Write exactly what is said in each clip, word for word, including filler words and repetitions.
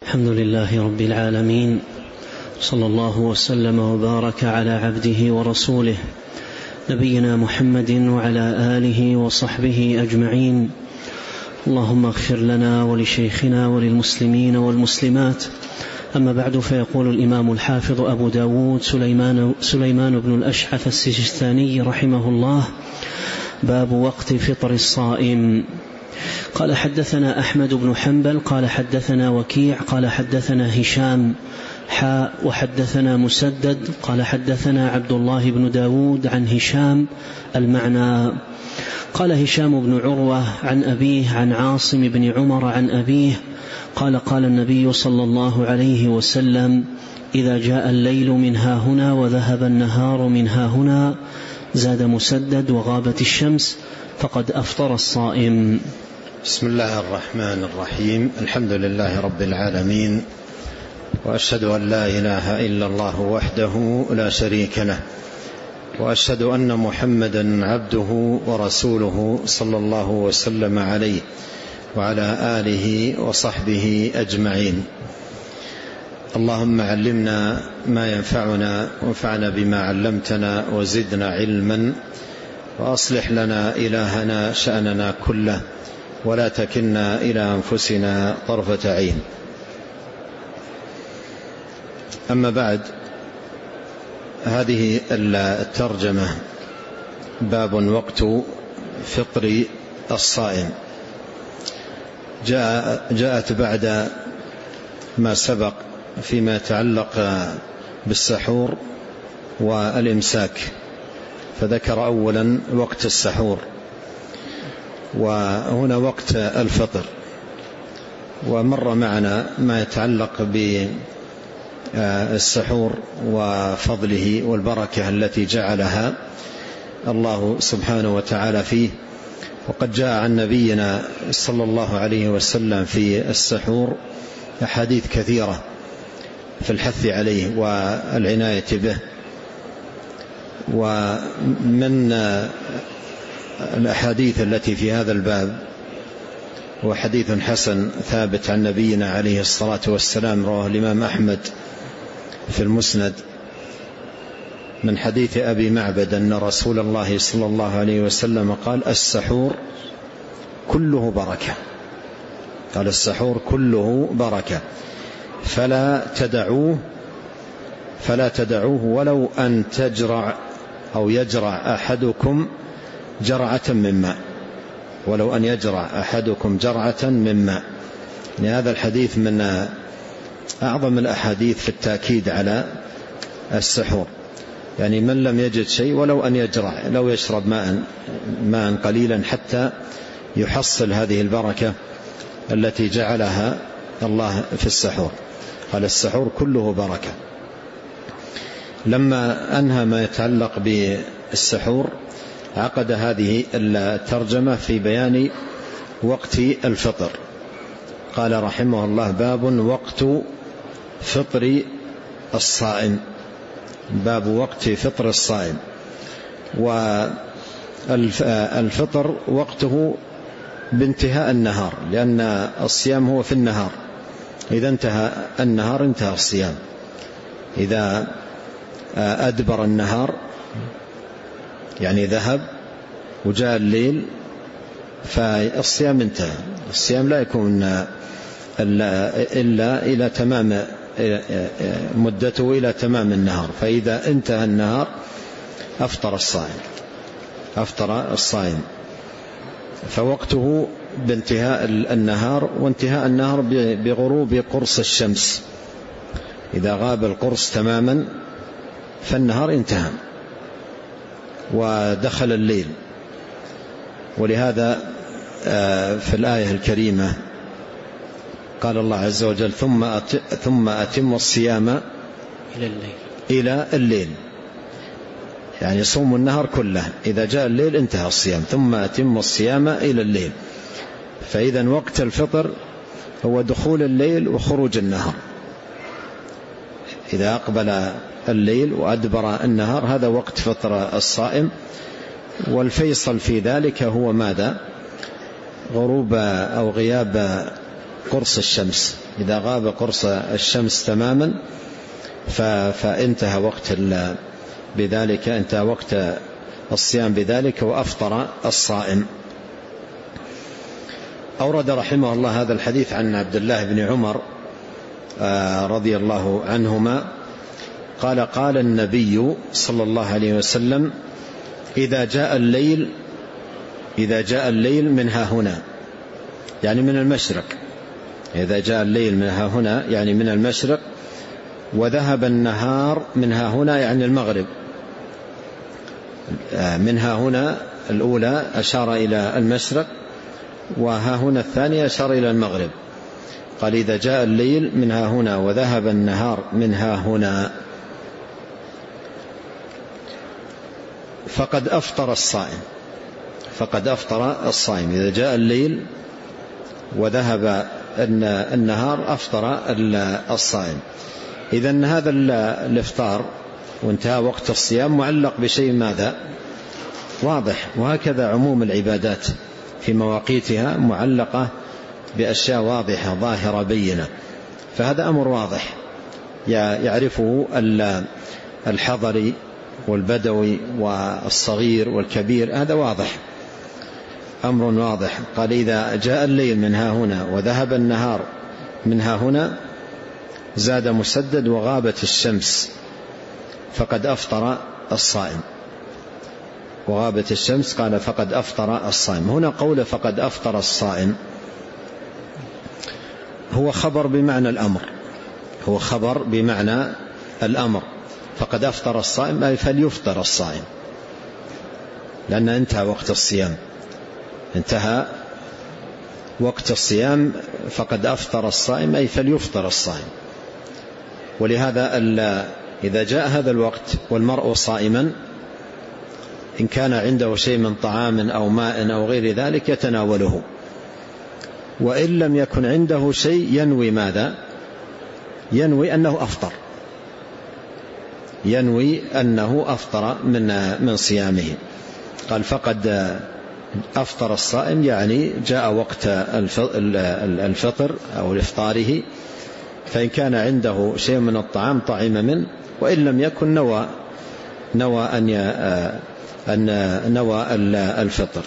الحمد لله رب العالمين، صلى الله وسلم وبارك على عبده ورسوله نبينا محمد وعلى آله وصحبه أجمعين. اللهم اغفر لنا ولشيخنا وللمسلمين والمسلمات. أما بعد، فيقول الإمام الحافظ أبو داود سليمان, سليمان بن الأشعث السجستاني رحمه الله: باب وقت فطر الصائم. قال: حدثنا أحمد بن حنبل قال حدثنا وكيع قال حدثنا هشام حاء وحدثنا مسدد قال حدثنا عبد الله بن داود عن هشام المعنى. قال هشام بن عروة عن أبيه عن عاصم بن عمر عن أبيه قال: قال النبي صلى الله عليه وسلم: إذا جاء الليل من ها هنا وذهب النهار من ها هنا، زاد مسدد: وغابت الشمس فقد أفطر الصائم. بسم الله الرحمن الرحيم. الحمد لله رب العالمين، وأشهد أن لا إله إلا الله وحده لا شريك له، وأشهد أن محمدا عبده ورسوله صلى الله وسلم عليه وعلى آله وصحبه أجمعين. اللهم علمنا ما ينفعنا وانفعنا بما علمتنا وزدنا علما، وأصلح لنا إلهنا شأننا كله، ولا تكلنا إلى أنفسنا طرفة عين. أما بعد، هذه الترجمة باب وقت فطر الصائم جاء جاءت بعد ما سبق فيما يتعلق بالسحور والإمساك، فذكر أولا وقت السحور، وهنا وقت الفطر. ومر معنا ما يتعلق بالسحور وفضله والبركة التي جعلها الله سبحانه وتعالى فيه. وقد جاء عن نبينا صلى الله عليه وسلم في السحور أحاديث كثيرة في الحث عليه والعناية به. ومن الأحاديث التي في هذا الباب هو حديث حسن ثابت عن نبينا عليه الصلاة والسلام، رواه الإمام أحمد في المسند من حديث أبي معبد أن رسول الله صلى الله عليه وسلم قال: السحور كله بركة. قال: السحور كله بركة، فلا تدعوه فلا تدعوه ولو أن تجرع أو يجرع أحدكم جرعة من ماء، ولو أن يجرع أحدكم جرعة من ماء. هذا الحديث من أعظم الأحاديث في التأكيد على السحور، يعني من لم يجد شيء ولو أن يجرع، لو يشرب ماء ماء قليلا حتى يحصل هذه البركة التي جعلها الله في السحور. قال: السحور كله بركة. لما أنهى ما يتعلق بالسحور عقد هذه الترجمة في بيان وقت الفطر. قال رحمه الله: باب وقت فطر الصائم. باب وقت فطر الصائم. والفطر وقته بانتهاء النهار، لأن الصيام هو في النهار، إذا انتهى النهار انتهى الصيام. إذا أدبر النهار يعني ذهب وجاء الليل فالصيام انتهى. الصيام لا يكون إلا إلى تمام مدته، إلى تمام النهار، فإذا انتهى النهار أفطر الصائم أفطر الصائم فوقته بانتهاء النهار، وانتهاء النهار بغروب قرص الشمس. إذا غاب القرص تماما فالنهار انتهى ودخل الليل. ولهذا في الآية الكريمة قال الله عز وجل: ثم ثم أتم الصيام إلى الليل إلى الليل يعني صوم النهار كله، إذا جاء الليل انتهى الصيام. ثم أتم الصيام إلى الليل. فإذا وقت الفطر هو دخول الليل وخروج النهار. إذا أقبل الليل وأدبر النهار هذا وقت فطر الصائم. والفيصل في ذلك هو ماذا؟ غروب أو غياب قرص الشمس، إذا غاب قرص الشمس تماما فانتهى وقت بذلك انتهى وقت الصيام بذلك وأفطر الصائم. أورد رحمه الله هذا الحديث عن عبد الله بن عمر رضي الله عنهما قال قال النبي صلى الله عليه وسلم إذا جاء الليل إذا جاء الليل من ها هنا يعني من المشرق، إذا جاء الليل من ها هنا يعني من المشرق، وذهب النهار من ها هنا يعني المغرب. من ها هنا الأولى أشار إلى المشرق، وها هنا الثانية أشار إلى المغرب. قال إذا جاء الليل من ها هنا وذهب النهار من ها هنا فقد أفطر الصائم، فقد أفطر الصائم. إذا جاء الليل وذهب النهار أفطر الصائم. إذن هذا الإفطار وانتهى وقت الصيام معلق بشيء ماذا؟ واضح. وهكذا عموم العبادات في مواقيتها معلقة بأشياء واضحة ظاهرة بينة، فهذا أمر واضح يعرفه الحضري والبدوي والصغير والكبير، هذا واضح، أمر واضح. قال إذا جاء الليل من ها هنا وذهب النهار من ها هنا زاد مسدد وغابت الشمس فقد أفطر الصائم. وغابت الشمس قال فقد أفطر الصائم. هنا قول فقد أفطر الصائم هو خبر بمعنى الأمر، هو خبر بمعنى الأمر. فقد أفطر الصائم أي فليفطر الصائم، لأن انتهى وقت الصيام، انتهى وقت الصيام. فقد أفطر الصائم أي فليفطر الصائم. ولهذا إذا جاء هذا الوقت والمرء صائما إن كان عنده شيء من طعام أو ماء أو غير ذلك يتناوله، وإن لم يكن عنده شيء ينوي ماذا؟ ينوي أنه أفطر، ينوي أنه أفطر من من صيامه. قال فقد أفطر الصائم يعني جاء وقت الفطر أو الإفطاره، فإن كان عنده شيء من الطعام طعم منه، وإن لم يكن نوى نوى أن أن نوى الفطر.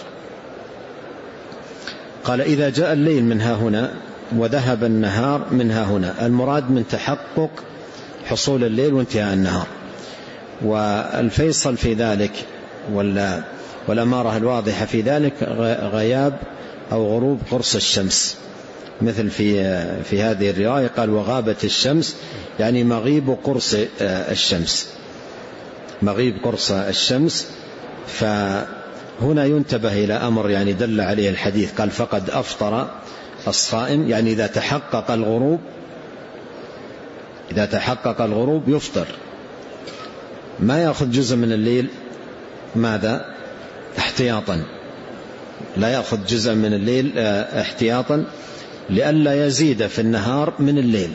قال إذا جاء الليل من ها هنا وذهب النهار من ها هنا، المراد من تحقق حصول الليل وانتهاء النهار. والفيصل في ذلك والأمارة الواضحة في ذلك غياب أو غروب قرص الشمس، مثل في في هذه الرواية قال وغابت الشمس يعني مغيب قرص الشمس، مغيب قرص الشمس. فهنا ينتبه إلى أمر يعني دل عليه الحديث، قال فقد أفطر الصائم يعني إذا تحقق الغروب، إذا تحقق الغروب يفطر، ما يأخذ جزء من الليل ماذا؟ احتياطا، لا يأخذ جزء من الليل احتياطا لئلا يزيد في النهار من الليل،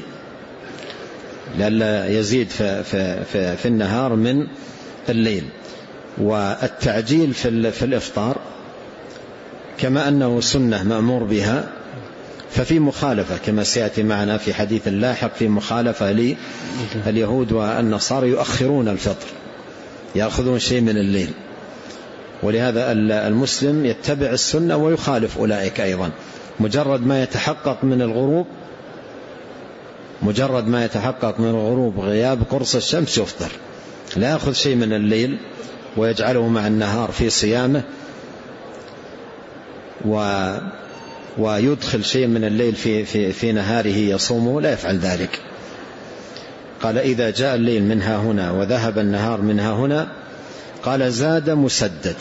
لئلا يزيد في, في, في, في النهار من الليل. والتعجيل في, في الإفطار كما أنه سنة مأمور بها، ففي مخالفة كما سيأتي معنا في حديث لاحق، في مخالفة لليهود والنصارى يؤخرون الفطر، يأخذون شيء من الليل. ولهذا المسلم يتبع السنة ويخالف أولئك أيضا، مجرد ما يتحقق من الغروب مجرد ما يتحقق من الغروب غياب قرص الشمس يفطر، لا يأخذ شيء من الليل ويجعله مع النهار في صيامه، و ويدخل شيء من الليل في, في, في نهاره يصومه، لا يفعل ذلك. قال إذا جاء الليل من ها هنا وذهب النهار من ها هنا، قال زاد مسدد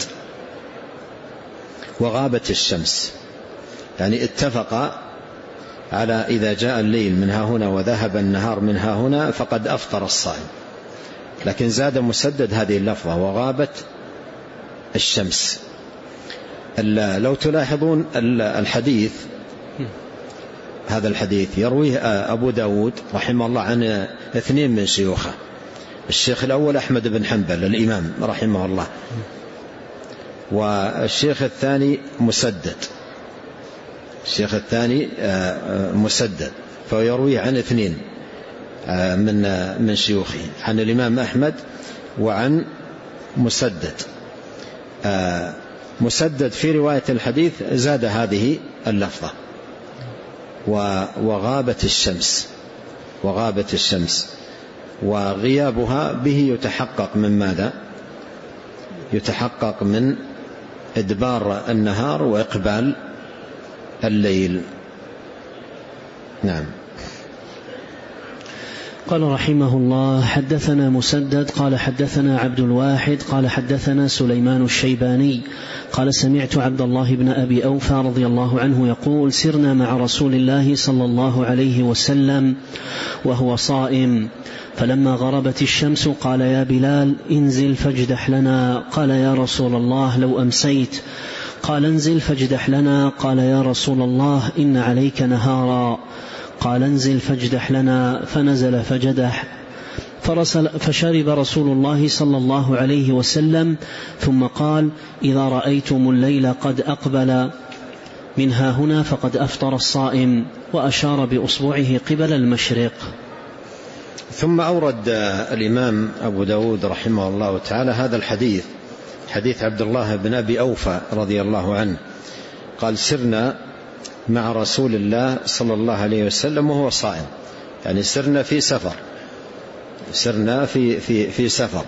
وغابت الشمس، يعني اتفق على إذا جاء الليل من ها هنا وذهب النهار من ها هنا فقد أفطر الصائم، لكن زاد مسدد هذه اللفظة وغابت الشمس. لو تلاحظون الحديث، هذا الحديث يرويه أبو داود رحمه الله عن اثنين من شيوخه، الشيخ الأول أحمد بن حنبل الإمام رحمه الله، والشيخ الثاني مسدد الشيخ الثاني مسدد، فيرويه عن اثنين من من شيوخه، عن الإمام أحمد وعن مسدد. مسدد في رواية الحديث زاد هذه اللفظة: وغابت الشمس. وغابت الشمس، وغيابها به يتحقق من ماذا؟ يتحقق من إدبار النهار وإقبال الليل. نعم. قال رحمه الله: حدثنا مسدد قال حدثنا عبد الواحد قال حدثنا سليمان الشيباني قال سمعت عبد الله بن أبي أوفى رضي الله عنه يقول: سرنا مع رسول الله صلى الله عليه وسلم وهو صائم، فلما غربت الشمس قال: يا بلال انزل فاجدح لنا. قال: يا رسول الله لو أمسيت. قال: انزل فاجدح لنا. قال: يا رسول الله إن عليك نهارا. قال: انزل فاجدح لنا. فنزل فجدح، فشرب رسول الله صلى الله عليه وسلم، ثم قال: إذا رأيتم الليل قد أقبل منها هنا فقد أفطر الصائم، وأشار بأصبعه قبل المشرق. ثم أورد الإمام أبو داود رحمه الله تعالى هذا الحديث، حديث عبد الله بن أبي أوفى رضي الله عنه قال: سرنا مع رسول الله صلى الله عليه وسلم وهو صائم، يعني سرنا في سفر، سرنا في في في سفر،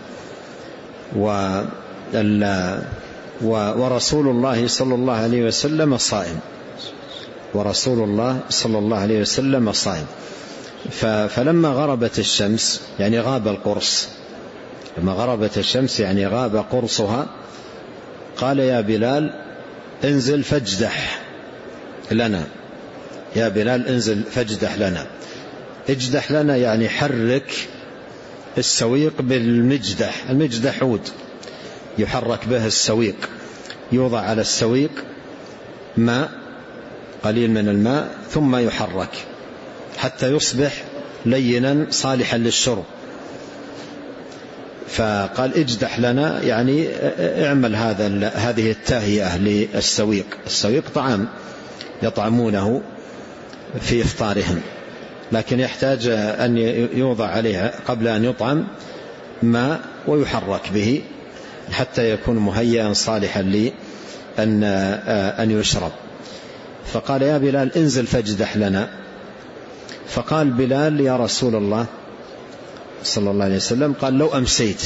ورسول الله صلى الله عليه وسلم صائم، ورسول الله صلى الله عليه وسلم صائم. فلما غربت الشمس يعني غاب القرص، لما غربت الشمس يعني غاب قرصها، قال: يا بلال انزل فاجدح لنا. يا بلال انزل فاجدح لنا. اجدح لنا يعني حرك السويق بالمجدح. المجدح عود يحرك به السويق، يوضع على السويق ماء، قليل من الماء، ثم يحرك حتى يصبح لينا صالحا للشرب. فقال: اجدح لنا يعني اعمل هذا هذه التهيئة للسويق. السويق طعام يطعمونه في إفطارهم، لكن يحتاج أن يوضع عليه قبل أن يطعم ماء ويحرك به حتى يكون مهيئا صالحا لأن أن يشرب. فقال: يا بلال انزل فاجدح لنا. فقال بلال: يا رسول الله صلى الله عليه وسلم، قال: لو أمسيت.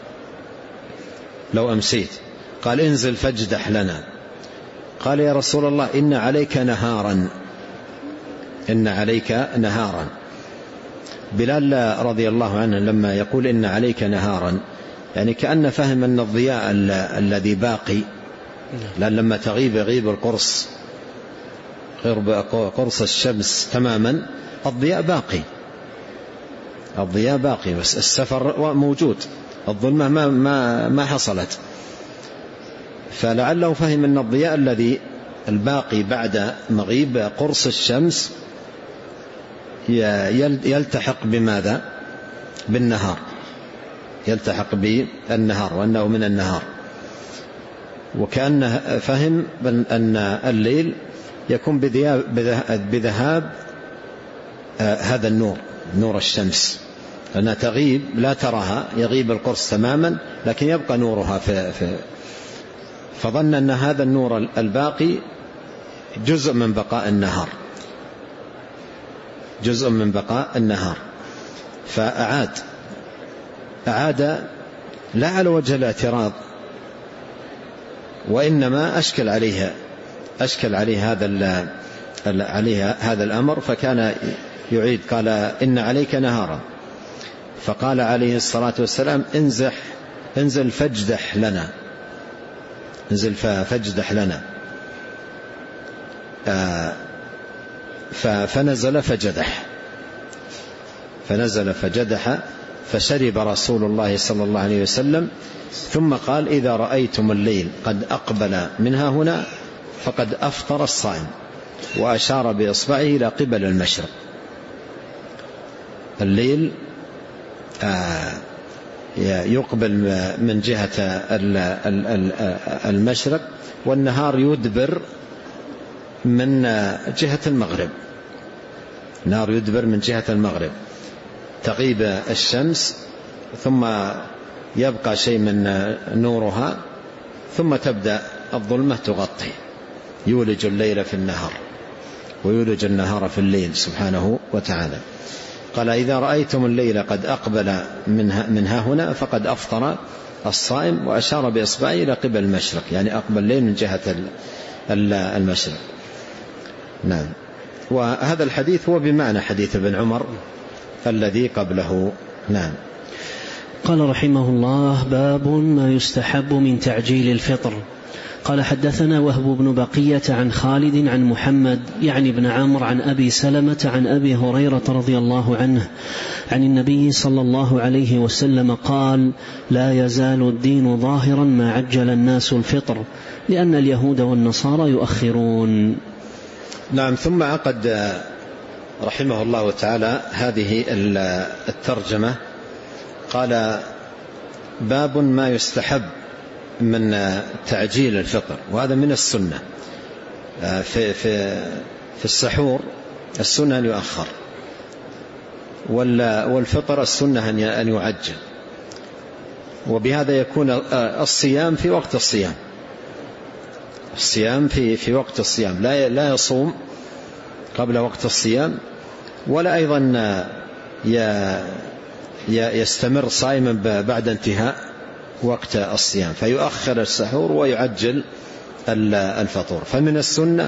لو أمسيت. قال: انزل فاجدح لنا. قال: يا رسول الله إن عليك نهارا. إن عليك نهارا. بلال رضي الله عنه لما يقول إن عليك نهارا يعني كأن فهم أن الضياء الذي باقي، لأن لما تغيب يغيب القرص، غيب قرص الشمس تماما، الضياء باقي، الضياء باقي، بس السفر موجود، الظلمة ما, ما, ما حصلت. فلعله فهم أن الضياء الذي الباقي بعد مغيب قرص الشمس يلتحق بماذا؟ بالنهار، يلتحق بالنهار، وأنه من النهار. وكأنه فهم أن الليل يكون بذهاب هذا النور، نور الشمس، لأنها تغيب لا تراها، يغيب القرص تماما لكن يبقى نورها في, في فظن أن هذا النور الباقي جزء من بقاء النهار، جزء من بقاء النهار. فأعاد أعاد لا على وجه الاعتراض، وإنما أشكل عليها أشكل عليه هذا عليه هذا الأمر، فكان يعيد. قال: إن عليك نهارا. فقال عليه الصلاة والسلام: انزح انزل فاجدح لنا، انزل فاجدح لنا. فنزل فجدح فنزل فجدح فشرب رسول الله صلى الله عليه وسلم، ثم قال: إذا رأيتم الليل قد أقبل منها هنا فقد أفطر الصائم، وأشار بإصبعه إلى قبل المشرق. الليل يقبل من جهة المشرق، والنهار يدبر من جهة المغرب، نار يدبر من جهة المغرب، تغيب الشمس ثم يبقى شيء من نورها، ثم تبدأ الظلمة تغطي. يولج الليل في النهار ويولج النهار في الليل سبحانه وتعالى. قال إذا رأيتم الليل قد أقبل من ها هنا فقد أفطر الصائم، وأشار بإصبعه إلى قبل المشرق، يعني أقبل الليل من جهة المشرق. نعم. وهذا الحديث هو بمعنى حديث ابن عمر الذي قبله. نعم. قال رحمه الله: باب ما يستحب من تعجيل الفطر. قال حدثنا وهب بن بقية عن خالد عن محمد يعني بن عمرو عن أبي سلمة عن أبي هريرة رضي الله عنه عن النبي صلى الله عليه وسلم قال: لا يزال الدين ظاهرا ما عجل الناس الفطر لأن اليهود والنصارى يؤخرون. نعم. ثم عقد رحمه الله تعالى هذه الترجمة، قال: باب ما يستحب من تعجيل الفطر. وهذا من السنة. في, في, في السحور السنة أن يؤخر، والفطر السنة أن يعجل. وبهذا يكون الصيام في وقت الصيام، الصيام في, في وقت الصيام، لا, لا يصوم قبل وقت الصيام، ولا أيضا يستمر صائما بعد انتهاء وقت الصيام، فيؤخر السحور ويعجل الفطور. فمن السنة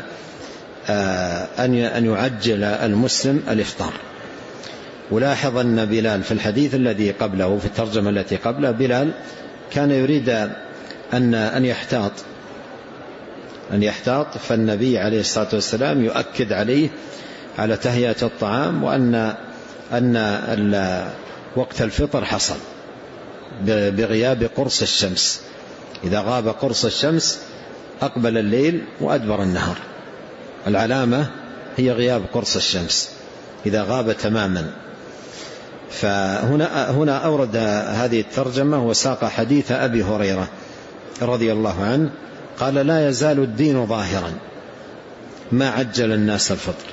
أن يعجل المسلم الإفطار. ولاحظ أن بلال في الحديث الذي قبله، في الترجمة التي قبله، بلال كان يريد أن أن يحتاط أن يحتاط فالنبي عليه الصلاة والسلام يؤكد عليه على تهيئة الطعام، وأن أن وقت الفطر حصل بغياب قرص الشمس. إذا غاب قرص الشمس أقبل الليل وأدبر النهار. العلامة هي غياب قرص الشمس إذا غاب تماما. فهنا هنا أورد هذه الترجمة وساق حديث أبي هريرة رضي الله عنه قال: لا يزال الدين ظاهرا ما عجل الناس الفطر.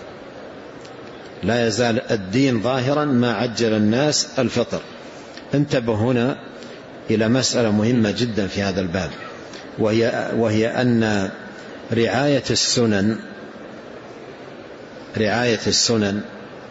لا يزال الدين ظاهرا ما عجل الناس الفطر. انتبه هنا إلى مسألة مهمة جدا في هذا الباب، وهي, وهي أن رعاية السنن رعاية السنن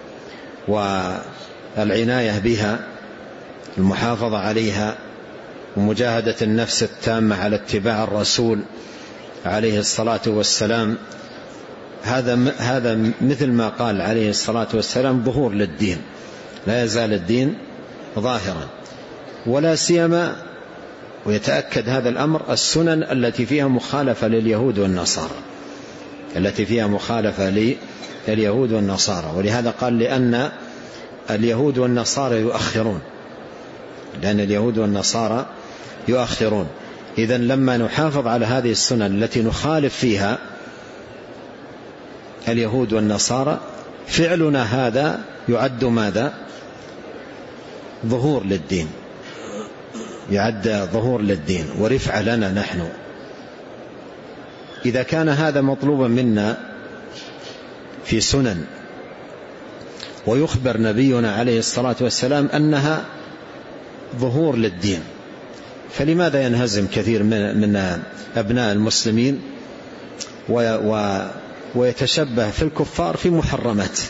والعناية بها، المحافظة عليها، ومجاهدة النفس التامة على اتباع الرسول عليه الصلاة والسلام، هذا هذا مثل ما قال عليه الصلاة والسلام ظهور للدين. لا يزال الدين ظاهرا، ولا سيما ويتأكد هذا الأمر السنن التي فيها مخالفة لليهود والنصارى، التي فيها مخالفة لليهود والنصارى. ولهذا قال: لأن اليهود والنصارى يؤخرون، لأن اليهود والنصارى يؤخرون. إذن لما نحافظ على هذه السنن التي نخالف فيها اليهود والنصارى، فعلنا هذا يعد ماذا؟ ظهور للدين، يعد ظهور للدين ورفعة لنا نحن. إذا كان هذا مطلوبا منا في سنن، ويخبر نبينا عليه الصلاة والسلام أنها ظهور للدين، فلماذا ينهزم كثير من أبناء المسلمين ويتشبه في الكفار في محرمات،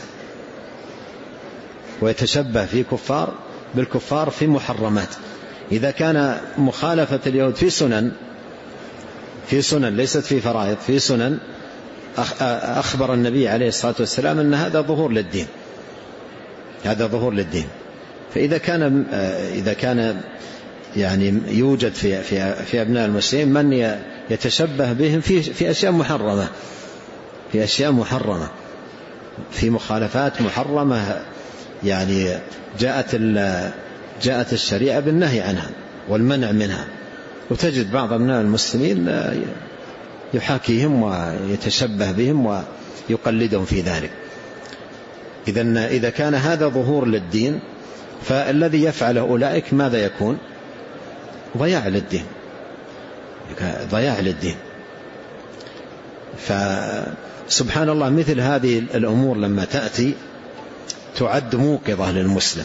ويتشبه في كفار بالكفار في محرمات؟ إذا كان مخالفة اليهود في سنن في سنن ليست في فرائض، في سنن أخبر النبي عليه الصلاة والسلام أن هذا ظهور للدين، هذا ظهور للدين. فإذا كان إذا كان يعني يوجد في في في أبناء المسلمين من يتشبه بهم في في أشياء محرمة، في أشياء محرمة، في مخالفات محرمة، يعني جاءت جاءت الشريعة بالنهي عنها والمنع منها، وتجد بعض أبناء المسلمين يحاكيهم ويتشبه بهم ويقلدهم في ذلك. إذن إذا كان هذا ظهور للدين، فالذي يفعله أولئك ماذا يكون؟ ضياع للدين، ضياع للدين. فسبحان الله مثل هذه الأمور لما تأتي تعد موقظة للمسلم،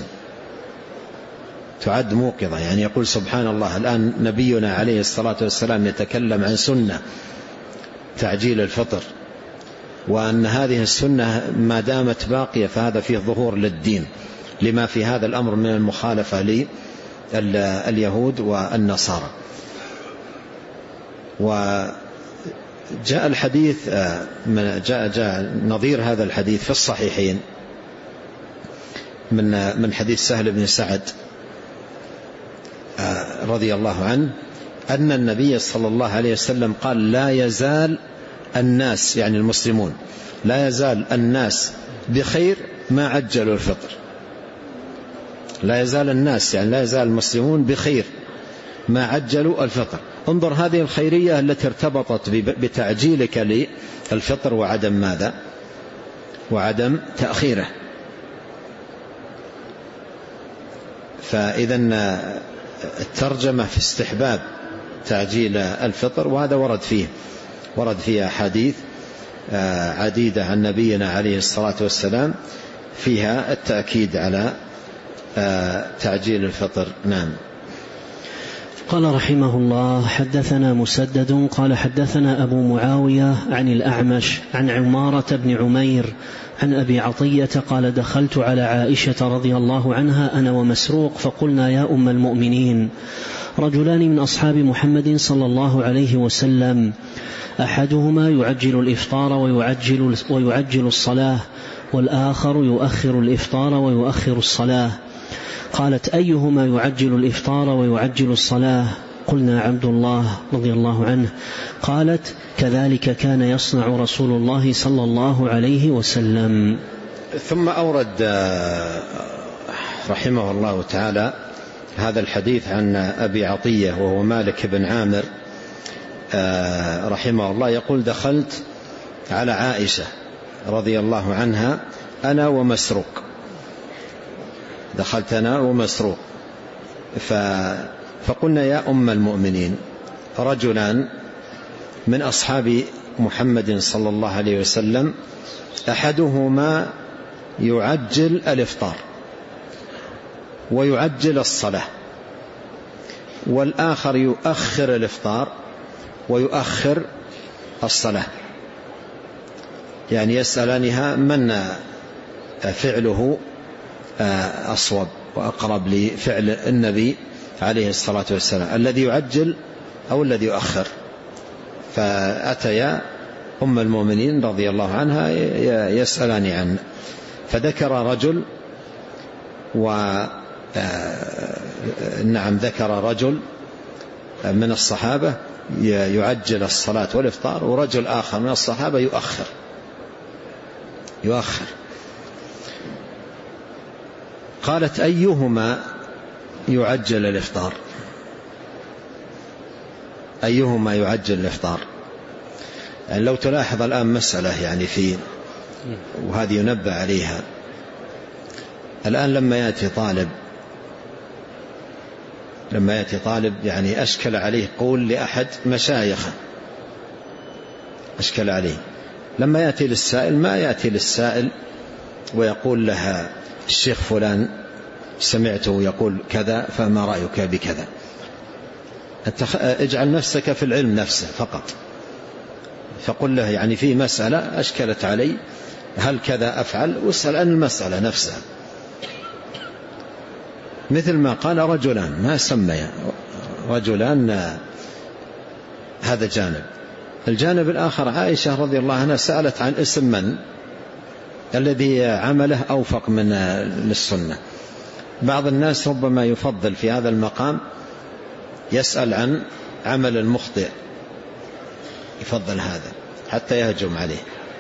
تعد موقظة. يعني يقول سبحان الله الآن نبينا عليه الصلاة والسلام يتكلم عن سنة تعجيل الفطر، وأن هذه السنة ما دامت باقية فهذا فيه ظهور للدين، لما في هذا الأمر من المخالفة لليهود والنصارى. وجاء الحديث جاء, جاء نظير هذا الحديث في الصحيحين من من حديث سهل بن سعد رضي الله عنه أن النبي صلى الله عليه وسلم قال: لا يزال الناس، يعني المسلمون، لا يزال الناس بخير ما عجلوا الفطر. لا يزال الناس يعني لا يزال المسلمون بخير ما عجلوا الفطر. انظر هذه الخيرية التي ارتبطت بتعجيلك للفطر وعدم ماذا؟ وعدم تأخيره. فإذا الترجمة في استحباب تعجيل الفطر، وهذا ورد فيه ورد فيه أحاديث عديدة عن نبينا عليه الصلاة والسلام فيها التأكيد على تعجيل الفطر. نعم. قال رحمه الله: حدثنا مسدد قال حدثنا أبو معاوية عن الأعمش عن عمارة بن عمير عن أبي عطية قال: دخلت على عائشة رضي الله عنها أنا ومسروق فقلنا: يا أم المؤمنين، رجلان من أصحاب محمد صلى الله عليه وسلم، أحدهما يعجل الإفطار ويعجل, ويعجل الصلاة، والآخر يؤخر الإفطار ويؤخر الصلاة. قالت: أيهما يعجل الإفطار ويعجل الصلاة؟ قلنا: عبد الله رضي الله عنه. قالت: كذلك كان يصنع رسول الله صلى الله عليه وسلم. ثم أورد رحمه الله تعالى هذا الحديث عن أبي عطية وهو مالك بن عامر رحمه الله، يقول: دخلت على عائشة رضي الله عنها أنا ومسروق، دخلت أنا ومسروق فقلنا: يا أم المؤمنين، رجلان من أصحاب محمد صلى الله عليه وسلم، أحدهما يعجل الإفطار ويعجل الصلاة، والآخر يؤخر الإفطار ويؤخر الصلاة. يعني يسألانها من فعله أصوب وأقرب لفعل النبي عليه الصلاة والسلام، الذي يعجل أو الذي يؤخر. فأتيا أم المؤمنين رضي الله عنها يسألان عنه، فذكر رجل و نعم ذكر رجل من الصحابة يعجل الصلاة والإفطار، ورجل آخر من الصحابة يؤخر يؤخر قالت: أيهما يعجل الإفطار؟ أيهما يعجل الإفطار؟ يعني لو تلاحظ الآن مسألة يعني في وهذه ينبه عليها. الآن لما يأتي طالب لما يأتي طالب يعني أشكل عليه قول لأحد مشايخه، أشكل عليه، لما يأتي للسائل ما يأتي للسائل ويقول لها: الشيخ فلان سمعته يقول كذا فما رأيك بكذا. اجعل نفسك في العلم نفسه فقط، فقل له يعني في مسألة أشكلت علي، هل كذا أفعل؟ واسأل عن المسألة نفسها. مثل ما قال رجلان، ما سمي رجلان، هذا جانب. الجانب الآخر عائشة رضي الله عنها سألت عن اسم من الذي عمله أوفق من للسنة. بعض الناس ربما يفضل في هذا المقام يسأل عن عمل المخطئ، يفضل هذا حتى يهجم عليه.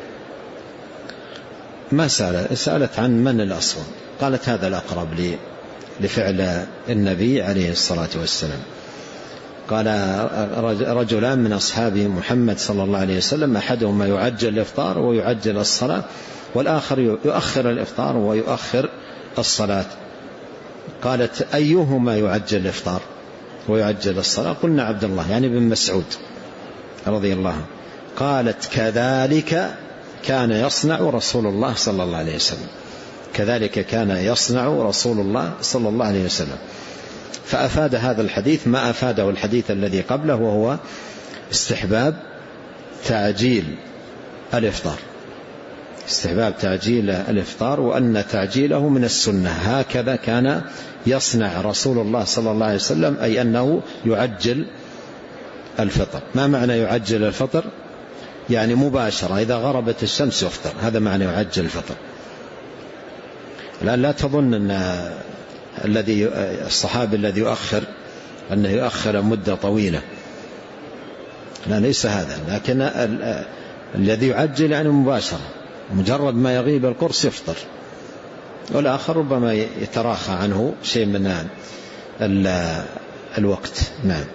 ما سألت سألت عن من الأصوب، قالت هذا الأقرب لفعل النبي عليه الصلاة والسلام. قال: رجلان من أصحاب محمد صلى الله عليه وسلم، أحدهما يعجل الإفطار ويعجل الصلاة، والآخر يؤخر الإفطار ويؤخر الصلاة. قالت: أيهما يعجل الإفطار ويعجل الصلاة؟ قلنا: عبد الله، يعني بن مسعود رضي الله عنه. قالت كذلك كان يصنع رسول الله صلى الله عليه وسلم، كذلك كان يصنع رسول الله صلى الله عليه وسلم. فأفاد هذا الحديث ما أفاده الحديث الذي قبله، وهو استحباب تعجيل الإفطار، استحباب تعجيل الإفطار، وأن تعجيله من السنة. هكذا كان يصنع رسول الله صلى الله عليه وسلم، أي أنه يعجل الفطر. ما معنى يعجل الفطر؟ يعني مباشرة إذا غربت الشمس يفطر، هذا معنى يعجل الفطر. الآن لا تظن أن الذي الصحابي الذي يؤخر أنه يؤخر مدة طويلة، لا ليس هذا، لكن الذي يعجل يعني مباشرة، مجرد ما يغيب القرص يفطر. والآخر ربما يتراخى عنه شيء من الوقت. نعم.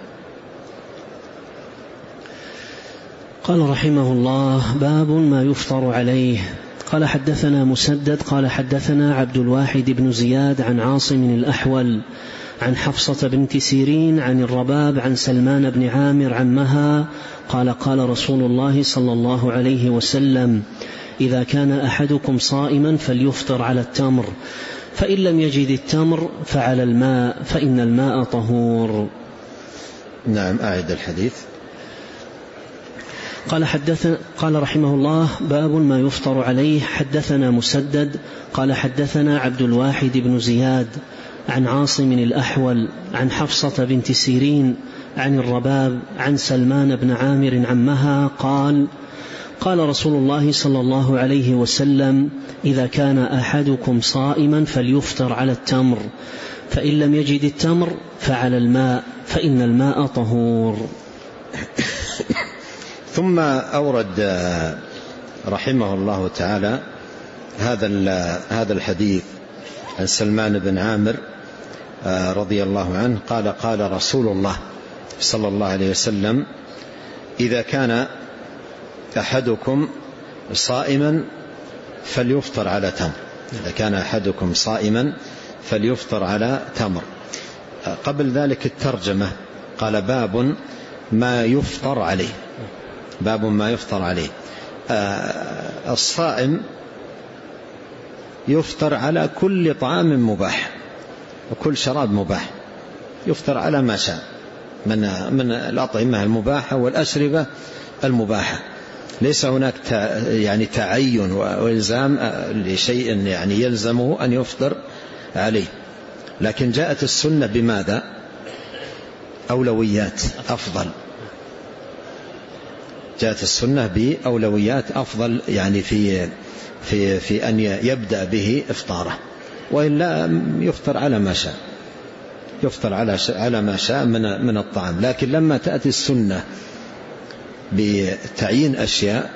قال رحمه الله: باب ما يفطر عليه. قال حدثنا مسدد قال حدثنا عبد الواحد بن زياد عن عاصم الأحول عن حفصة بنت سيرين عن الرباب عن سلمان بن عامر عمها قال: قال رسول الله صلى الله عليه وسلم: إذا كان أحدكم صائما فليفطر على التمر، فإن لم يجد التمر فعلى الماء، فإن الماء طهور. نعم. أعد الحديث. قال حدثنا قال رحمه الله: باب ما يفطر عليه. حدثنا مسدد قال حدثنا عبد الواحد بن زياد عن عاصم الأحول عن حفصة بنت سيرين عن الرباب عن سلمان بن عامر عمها قال: قال رسول الله صلى الله عليه وسلم: إذا كان أحدكم صائما فليفطر على التمر، فإن لم يجد التمر فعلى الماء، فإن الماء طهور. ثم أورد رحمه الله تعالى هذا هذا الحديث عن سلمان بن عامر رضي الله عنه قال: قال رسول الله صلى الله عليه وسلم: إذا كان أحدكم صائما فليفطر على تمر. إذا كان أحدكم صائما فليفطر على تمر. قبل ذلك الترجمة قال: باب ما يفطر عليه، باب ما يفطر عليه. الصائم يفطر على كل طعام مباح وكل شراب مباح، يفطر على ما شاء من من الأطعمة المباحة والأشربة المباحة. ليس هناك يعني تعين وإلزام لشيء يعني يلزمه أن يفطر عليه، لكن جاءت السنة بماذا؟ أولويات أفضل. جاءت السنة بأولويات أفضل، يعني في في في أن يبدأ به إفطاره، وإلا يفطر على ما شاء، يفطر على على ما شاء من من الطعام. لكن لما تأتي السنة بتعيين أشياء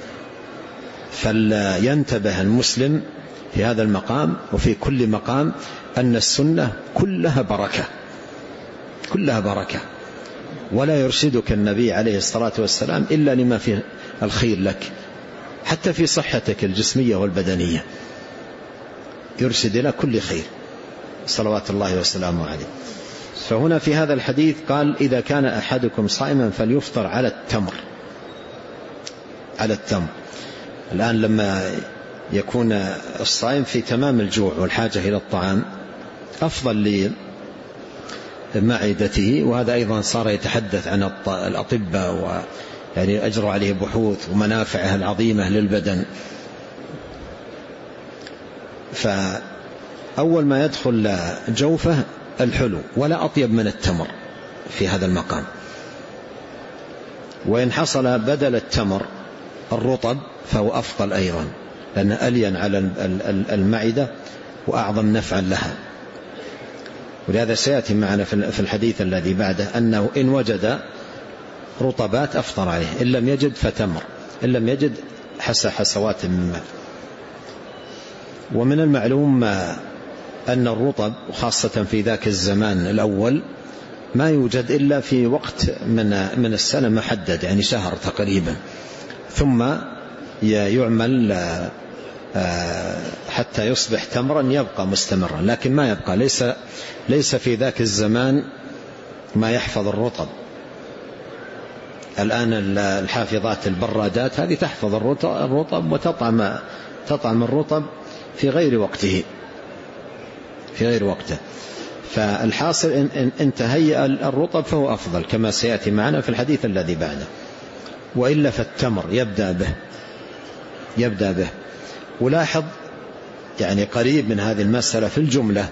فلينتبه المسلم في هذا المقام وفي كل مقام أن السنة كلها بركة، كلها بركة، ولا يرشدك النبي عليه الصلاة والسلام إلا لما فيه الخير لك، حتى في صحتك الجسمية والبدنية يرشد إلى كل خير صلوات الله وسلامه عليه. فهنا في هذا الحديث قال: إذا كان أحدكم صائما فليفطر على التمر، على التمر. الآن لما يكون الصائم في تمام الجوع والحاجة إلى الطعام أفضل لمعدته، وهذا أيضا صار يتحدث عن الأطباء ويعني أجروا عليه بحوث ومنافعه العظيمة للبدن. فأول ما يدخل جوفه الحلو، ولا أطيب من التمر في هذا المقام. وإن حصل بدل التمر الرطب فهو أفضل أيضا، لأنه ألين على المعدة وأعظم نفعا لها. ولهذا سيأتي معنا في الحديث الذي بعده أنه إن وجد رطبات أفطر عليه، إن لم يجد فتمر، إن لم يجد حس حسوات من ماء. ومن المعلوم أن الرطب خاصة في ذاك الزمان الأول ما يوجد إلا في وقت من من السنة محدد، يعني شهر تقريبا، ثم يعمل حتى يصبح تمرا يبقى مستمرا، لكن ما يبقى، ليس ليس في ذاك الزمان ما يحفظ الرطب. الآن الحافظات البرادات هذه تحفظ الرطب وتطعم تطعم الرطب في غير وقته في غير وقته. فالحاصل إن, إن تهيأ الرطب فهو أفضل كما سيأتي معنا في الحديث الذي بعده. وإلا فالتمر يبدأ به يبدأ به ولاحظ يعني قريب من هذه المسألة في الجملة،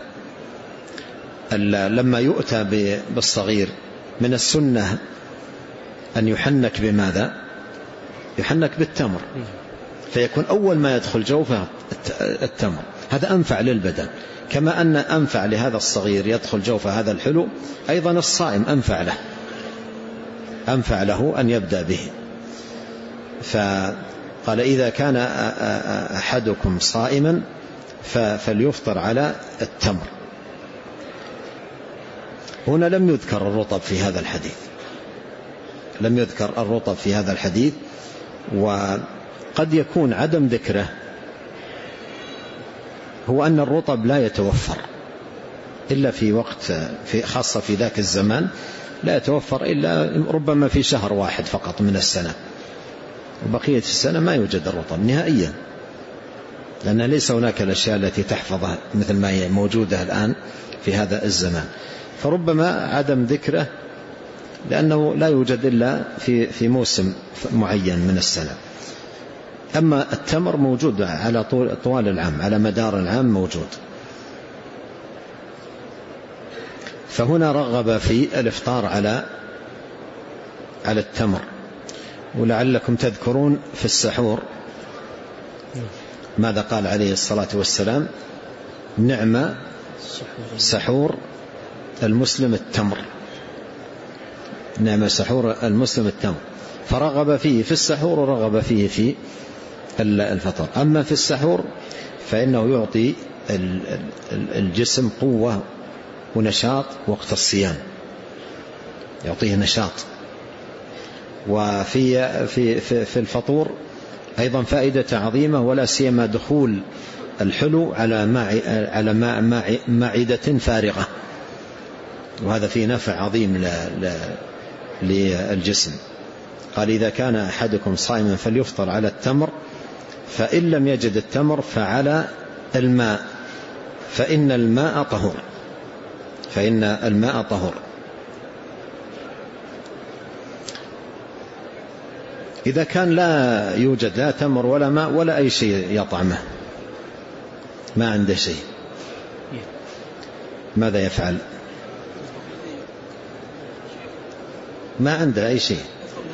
لما يؤتى بالصغير من السنة أن يحنك بماذا؟ يحنك بالتمر، فيكون أول ما يدخل جوفه التمر. هذا أنفع للبدن، كما أن أنفع لهذا الصغير يدخل جوف هذا الحلو، أيضا الصائم أنفع له أنفع له أن يبدأ به. فقال إذا كان أحدكم صائما فليفطر على التمر. هنا لم يذكر الرطب في هذا الحديث لم يذكر الرطب في هذا الحديث وقد يكون عدم ذكره هو أن الرطب لا يتوفر إلا في وقت في خاصة في ذاك الزمان، لا يتوفر إلا ربما في شهر واحد فقط من السنة، وبقية السنة ما يوجد الرطب نهائيا، لأن ليس هناك الأشياء التي تحفظها مثل ما هي موجودة الآن في هذا الزمان. فربما عدم ذكره لأنه لا يوجد إلا في في موسم معين من السنة. أما التمر موجود على طول طوال العام، على مدار العام موجود. فهنا رغب في الإفطار على على التمر. ولعلكم تذكرون في السحور ماذا قال عليه الصلاة والسلام؟ نعم سحور المسلم التمر، نعم سحور المسلم التمر. فرغب فيه في السحور ورغب فيه في الفطر. أما في السحور فإنه يعطي الجسم قوة ونشاط وقت الصيام، يعطيه نشاط. وفي في في في الفطور أيضا فائدة عظيمة، ولا سيما دخول الحلو على على معدة فارغة، وهذا فيه نفع عظيم للجسم. قال إذا كان أحدكم صائما فليفطر على التمر، فإن لم يجد التمر فعلى الماء، فإن الماء طهور فإن الماء طهور. إذا كان لا يوجد لا تمر ولا ماء ولا أي شيء يطعمه، ما عنده شيء، ماذا يفعل؟ ما عنده أي شيء،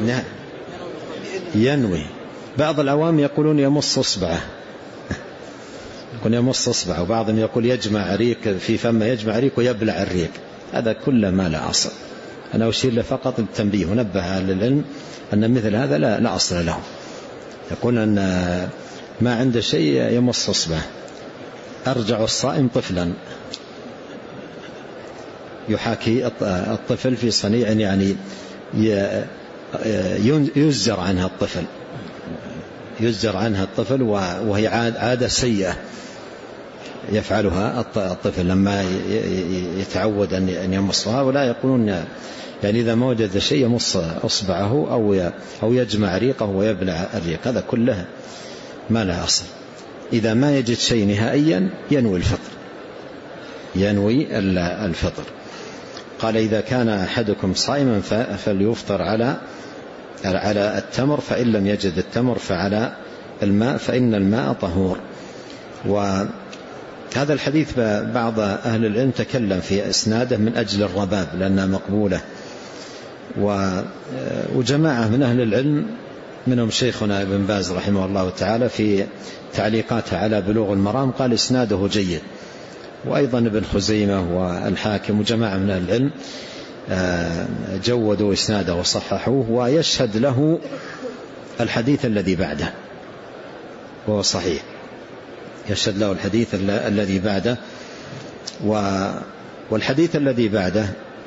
ينوي. بعض العوام يقولون يمص إصبعه يقول يمص إصبعه، وبعضهم يقول يجمع ريق في فمه، يجمع ريق ويبلع الريق. هذا كله ما لا أصل. أنا أشير له فقط التنبيه ونبه أهل العلم أن مثل هذا لا, لا أصل له. يقول أن ما عنده شيء يمص إصبعه. أرجع الصائم طفلا، يحاكي الطفل في صنيع يعني يزجر عنها الطفل يزجر عنها الطفل وهي عادة سيئة يفعلها الطفل لما يتعود أن يمصها. ولا يقولون يعني إذا ما وجد شيء يمص أصبعه أو أو يجمع ريقه ويبلع الريق، هذا كله ما له أصل. إذا ما يجد شيء نهائيا ينوي الفطر ينوي الفطر. قال إذا كان أحدكم صائما فليفطر على على التمر، فإن لم يجد التمر فعلى الماء، فإن الماء طهور. وهذا الحديث بعض أهل العلم تكلم في إسناده من أجل الرباب لأنها مقبولة، وجماعة من أهل العلم منهم شيخنا ابن باز رحمه الله تعالى في تعليقاته على بلوغ المرام قال إسناده جيد، وأيضا ابن خزيمة والحاكم وجماعة من أهل العلم جودوا إسناده وصححوه. ويشهد له الحديث الذي بعده وهو صحيح، يشهد له الحديث الذي بعده. والحديث الذي بعده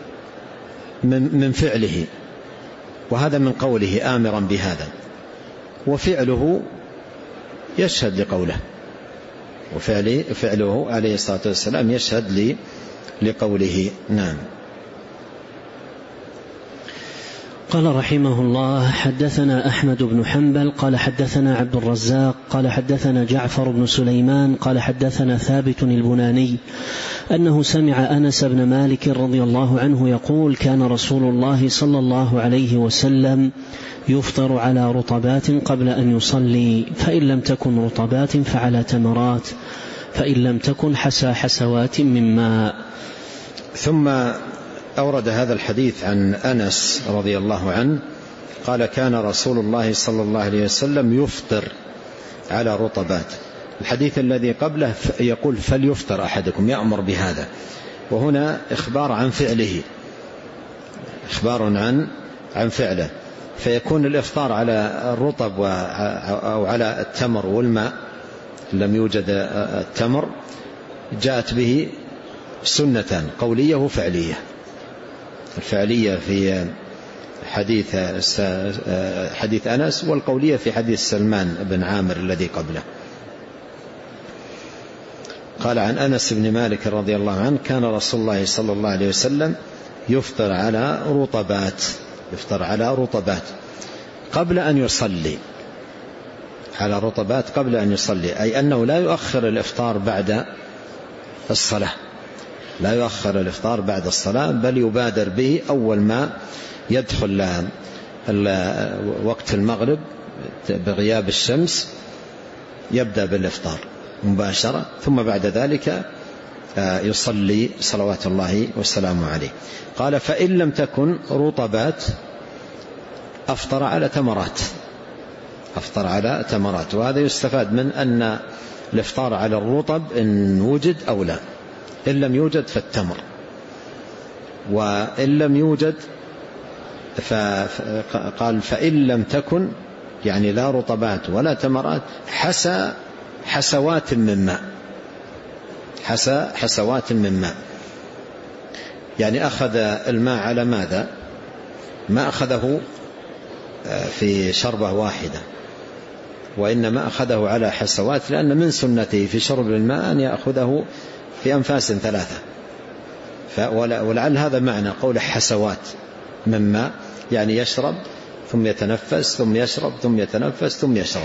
من فعله، وهذا من قوله آمرا بهذا، وفعله يشهد لقوله، وفعله فعله عليه الصلاة والسلام يشهد لقوله. نعم. قال رحمه الله: حدثنا أحمد بن حنبل قال حدثنا عبد الرزاق قال حدثنا جعفر بن سليمان قال حدثنا ثابت البناني أنه سمع أنس بن مالك رضي الله عنه يقول: كان رسول الله صلى الله عليه وسلم يفطر على رطبات قبل أن يصلي، فإن لم تكن رطبات فعلى تمرات، فإن لم تكن حسى حسوات من ماء. ثم أورد هذا الحديث عن أنس رضي الله عنه قال: كان رسول الله صلى الله عليه وسلم يفطر على رطبات. الحديث الذي قبله يقول: فليفطر أحدكم، يأمر بهذا، وهنا إخبار عن فعله، إخبار عن عن فعله، فيكون الإفطار على الرطب أو على التمر والماء، لم يوجد التمر، جاءت به سنتان قولية وفعلية. الفعلية في حديث حديث أنس، والقولية في حديث سلمان بن عامر الذي قبله. قال عن أنس بن مالك رضي الله عنه: كان رسول الله صلى الله عليه وسلم يفطر على رطبات، يفطر على رطبات قبل أن يصلي، على رطبات قبل أن يصلي، أي أنه لا يؤخر الإفطار بعد الصلاة، لا يؤخر الإفطار بعد الصلاة، بل يبادر به أول ما يدخل وقت المغرب بغياب الشمس، يبدأ بالإفطار مباشرة، ثم بعد ذلك يصلي صلوات الله والسلام عليه. قال: فإن لم تكن رطبات أفطر على تمرات، أفطر على تمرات. وهذا يستفاد من أن الإفطار على الرطب إن وجد أو لا، إن لم يوجد فالتمر، وإن لم يوجد فقال: فإن لم تكن، يعني لا رطبات ولا تمرات، حسى حسوات من ماء، حسى حسوات من ماء، يعني أخذ الماء على ماذا؟ ما أخذه في شربة واحدة، وإنما أخذه على حسوات، لأن من سنته في شرب الماء أن يأخذه في أنفاس ثلاثة، ولعل هذا معنى قول حسوات من ماء، يعني يشرب ثم يتنفس ثم يشرب ثم يتنفس ثم يشرب،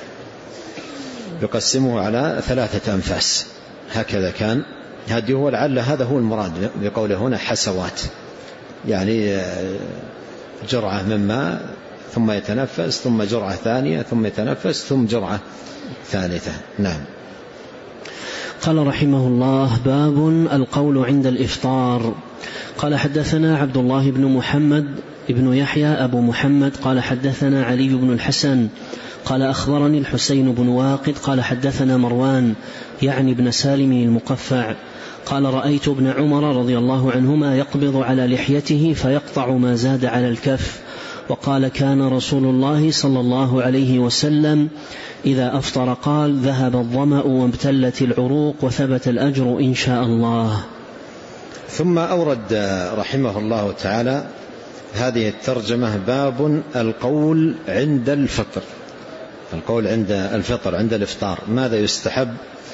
يقسمه على ثلاثة أنفاس، هكذا كان هديه، ولعل هذا هو المراد بقوله هنا حسوات، يعني جرعة من ماء ثم يتنفس ثم جرعة ثانية ثم يتنفس ثم جرعة ثالثة. نعم. قال رحمه الله: باب القول عند الإفطار. قال حدثنا عبد الله بن محمد ابن يحيى أبو محمد قال حدثنا علي بن الحسن قال أخبرني الحسين بن واقد قال حدثنا مروان يعني ابن سالم المقفع قال: رأيت ابن عمر رضي الله عنهما يقبض على لحيته فيقطع ما زاد على الكف. وقال: كان رسول الله صلى الله عليه وسلم إذا أفطر قال: ذهب الظمأ وابتلت العروق وثبت الأجر إن شاء الله. ثم أورد رحمه الله تعالى هذه الترجمة: باب القول عند الفطر. القول عند الفطر، عند الإفطار، ماذا يستحب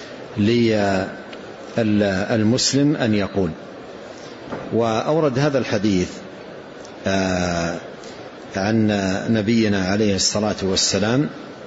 للمسلم أن يقول. وأورد هذا الحديث عن نبينا عليه الصلاة والسلام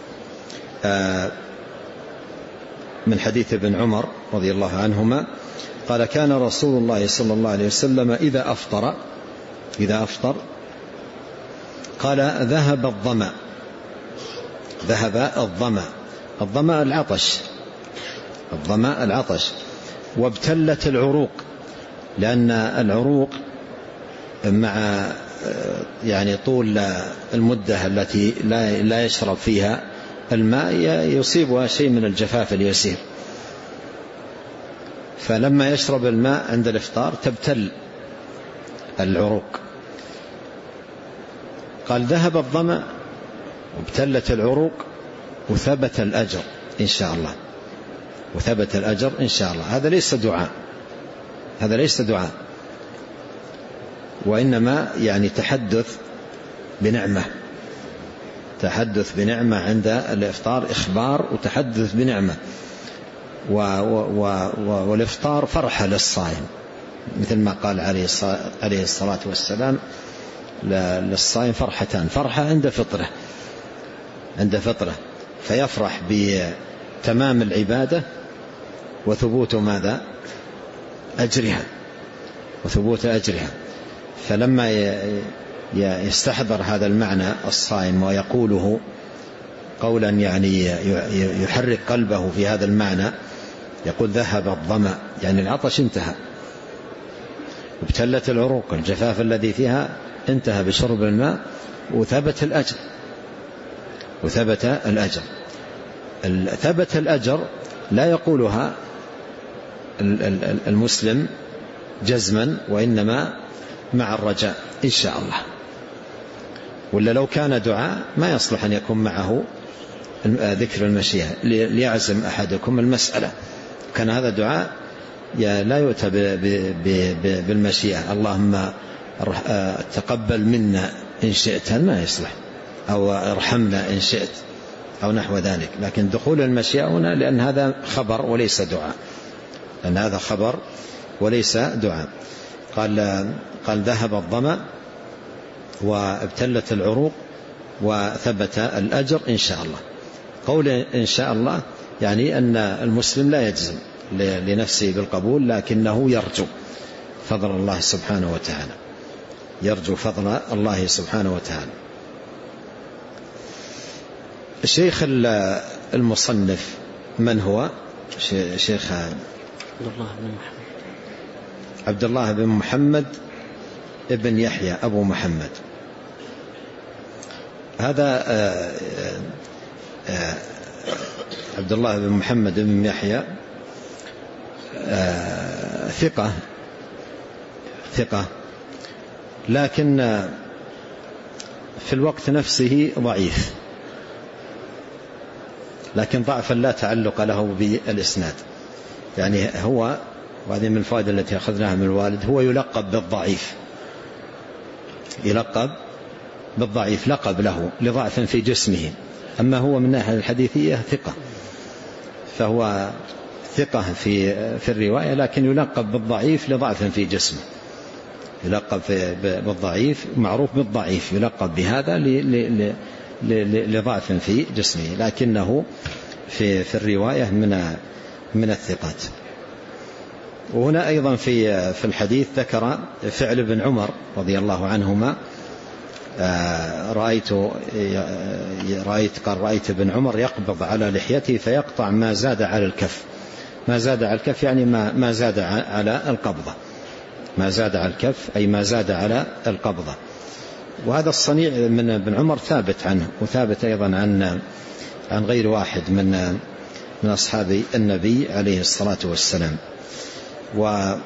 من حديث ابن عمر رضي الله عنهما قال: كان رسول الله صلى الله عليه وسلم إذا أفطر إذا أفطر قال: ذهب الظمأ. ذهب الظمأ، الظمأ العطش، الظمأ العطش، وابتلت العروق، لأن العروق مع يعني طول المدة التي لا يشرب فيها الماء يصيبها شيء من الجفاف اليسير، فلما يشرب الماء عند الإفطار تبتل العروق. قال: ذهب الظمأ وابتلت العروق وثبت الأجر إن شاء الله، وثبت الأجر إن شاء الله. هذا ليس دعاء، هذا ليس دعاء، وإنما يعني تحدث بنعمة، تحدث بنعمة عند الإفطار، إخبار وتحدث بنعمة، و و و والإفطار فرحة للصائم، مثل ما قال عليه الصلاة والسلام: للصائم فرحتان: فرحة عند فطره عند فطره فيفرح بتمام العبادة وثبوت ماذا؟ أجرها وثبوت أجرها. فلما يستحضر هذا المعنى الصائم ويقوله قولا يعني يحرك قلبه في هذا المعنى، يقول: ذهب الظمأ، يعني العطش انتهى، وابتلت العروق، الجفاف الذي فيها انتهى بشرب الماء، وثبت الأجر وثبت الأجر. ثبت الأجر لا يقولها المسلم جزما، وإنما مع الرجاء إن شاء الله. ولا لو كان دعاء ما يصلح أن يكون معه ذكر المشيئة، ليعزم أحدكم المسألة. كان هذا دعاء لا يؤتى بالمشيئة: اللهم تقبل منا إن شئت، ما يصلح، أو ارحمنا إن شئت، أو نحو ذلك. لكن دخول المشيئة هنا لأن هذا خبر وليس دعاء، لأن هذا خبر وليس دعاء. قال قال ذهب الظمأ وابتلت العروق وثبت الأجر إن شاء الله. قول إن شاء الله يعني أن المسلم لا يجزم لنفسه بالقبول، لكنه يرجو فضل الله سبحانه وتعالى، يرجو فضل الله سبحانه وتعالى. الشيخ المصنف من هو؟ شيخ عبد الله بن محمد عبد الله بن محمد ابن يحيى أبو محمد. هذا عبد الله بن محمد بن يحيى ثقة ثقة لكن في الوقت نفسه ضعيف، لكن ضعفا لا تعلق له بالإسناد. يعني هو، وهذه من الفائدة التي أخذناها من الوالد، هو يلقب بالضعيف، يلقب بالضعيف، لقب له لضعف في جسمه. أما هو من ناحية الحديثية ثقة، فهو ثقة في في الرواية، لكن يلقب بالضعيف لضعف في جسمه، يلقب بالضعيف، معروف بالضعيف، يلقب بهذا لضعف في جسمه، لكنه في في الرواية من من الثقات. وهنا أيضا في في الحديث ذكر فعل ابن عمر رضي الله عنهما. رأيت رأيت قال رأيت ابن عمر يقبض على لحيته فيقطع ما زاد على الكف. ما زاد على الكف يعني ما ما زاد على القبضة، ما زاد على الكف أي ما زاد على القبضة. وهذا الصنيع من ابن عمر ثابت عنه، وثابت أيضا عن عن غير واحد من من أصحاب النبي عليه الصلاة والسلام. ومن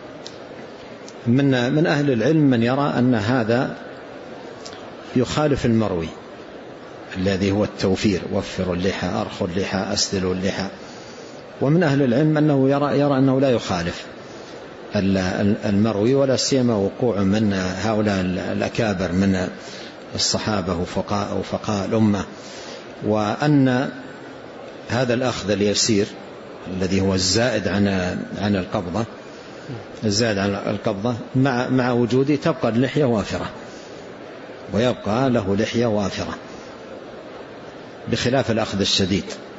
من أهل العلم من يرى أن هذا يخالف المروي الذي هو التوفير: وفروا اللحى، أرخوا اللحى، أسدلوا اللحى. ومن أهل العلم أنه يرى, يرى أنه لا يخالف المروي، ولا سيما وقوع من هؤلاء الأكابر من الصحابة وفقاء وفقاء الأمة، وأن هذا الأخذ اليسير الذي هو الزائد عن عن القبضة الزائد عن القبضة مع مع وجوده تبقى اللحية وافرة، ويبقى له لحية وافرة، بخلاف الأخذ الشديد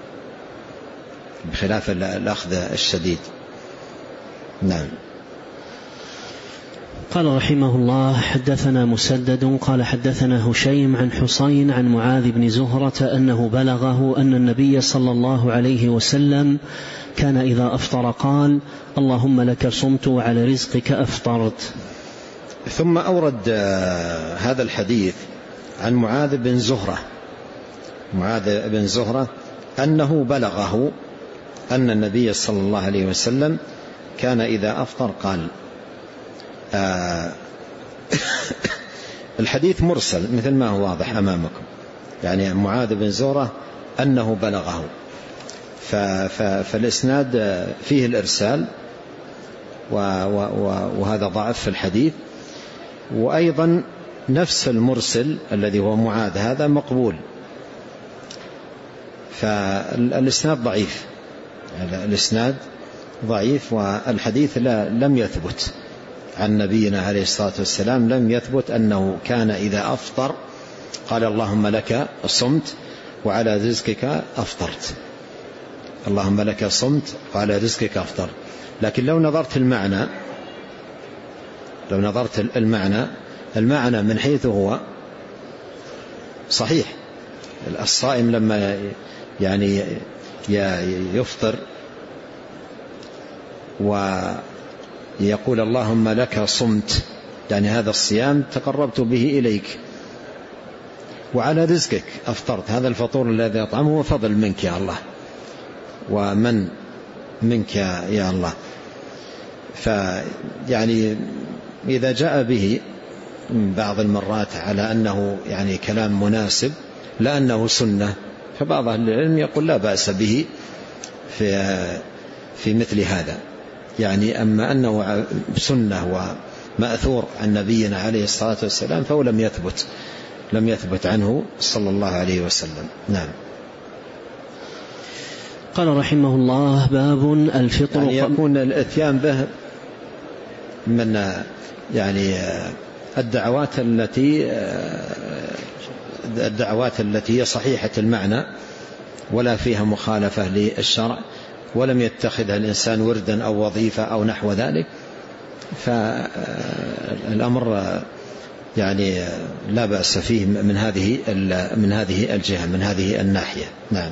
بخلاف الأخذ الشديد. نعم. قال رحمه الله: حدثنا مسدد قال حدثنا هشيم عن حسين عن معاذ بن زهرة أنه بلغه أن النبي صلى الله عليه وسلم كان إذا أفطر قال: اللهم لك صمت وعلى رزقك أفطرت. ثم أورد هذا الحديث عن معاذ بن زهرة معاذ بن زهرة أنه بلغه أن النبي صلى الله عليه وسلم كان إذا أفطر قال. آه الحديث مرسل مثل ما هو واضح أمامكم، يعني معاذ بن زهرة أنه بلغه، فالإسناد فيه الإرسال، وهذا ضعف في الحديث. وأيضا نفس المرسل الذي هو معاذ هذا مقبول، فالإسناد ضعيف الإسناد ضعيف والحديث لا لم يثبت عن نبينا عليه الصلاة والسلام لم يثبت أنه كان إذا أفطر قال اللهم لك صمت وعلى رزقك أفطرت، اللهم لك صمت وعلى رزقك أفطرت. لكن لو نظرت المعنى لو نظرت المعنى المعنى من حيث هو صحيح. الصائم لما يعني يفطر ويقول اللهم لك صمت، يعني هذا الصيام تقربت به إليك، وعلى رزقك أفطرت، هذا الفطور الذي أطعمه هو فضل منك يا الله ومن منك يا الله. فيعني إذا جاء به بعض المرات على أنه يعني كلام مناسب لأنه سنة، فبعض أهل العلم يقول لا بأس به في في مثل هذا. يعني أما أنه سنة ومأثور عن نبينا عليه الصلاة والسلام فهو لم يثبت لم يثبت عنه صلى الله عليه وسلم. نعم. قال رحمه الله باب الفطر، يعني يكون الاتيان به من يعني الدعوات التي الدعوات التي هي صحيحة المعنى ولا فيها مخالفة للشرع ولم يتخذها الإنسان وردا أو وظيفة أو نحو ذلك، فالأمر يعني لا بأس فيه من هذه من هذه الجهة من هذه الناحية. نعم.